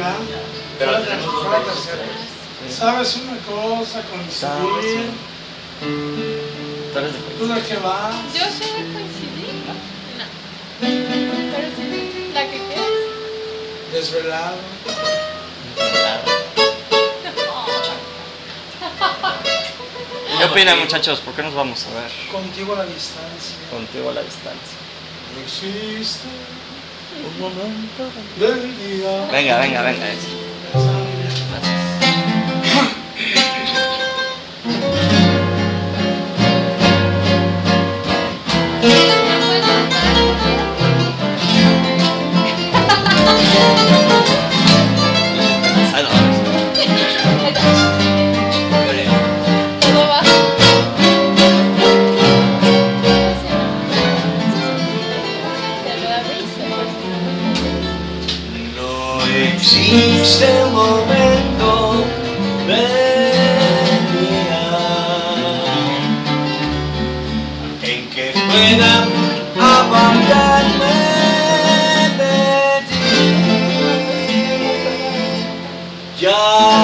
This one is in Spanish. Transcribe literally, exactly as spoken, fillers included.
¿verdad? Pero Fue la tenemos ter- dos fue la besos. tercera. ¿Sabes una cosa? Coincidir. Tú eres de Juárez. ¿Tú de qué vas? Yo sé coincidir. No. Pero sí, la que quieras. Desvelado. ¿Qué opinan, muchachos? ¿Por qué nos vamos a ver? Contigo a la distancia. Contigo a la distancia. No existe un momento del día. Venga, venga, venga. eso. Está muy bien. Ahí nos vamos. Todo va. No existe un momento del día en que pueda apartarme de ti. Ya